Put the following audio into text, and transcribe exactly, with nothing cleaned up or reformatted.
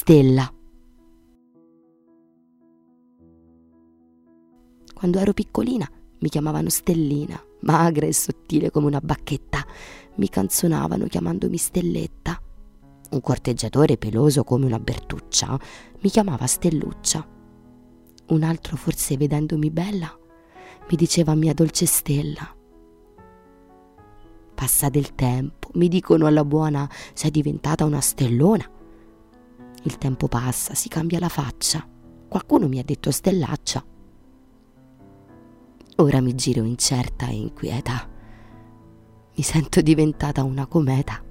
stella. Quando ero piccolina mi chiamavano Stellina, magra e sottile come una bacchetta. Mi canzonavano chiamandomi Stelletta. Un corteggiatore peloso come una Bertuccia mi chiamava Stelluccia. Un altro, forse vedendomi bella, mi diceva mia dolce stella. Passa del tempo, mi dicono alla buona, sei diventata una stellona. Il tempo passa, si cambia la faccia. Qualcuno mi ha detto stellaccia. Ora mi giro incerta e inquieta. Mi sento diventata una cometa.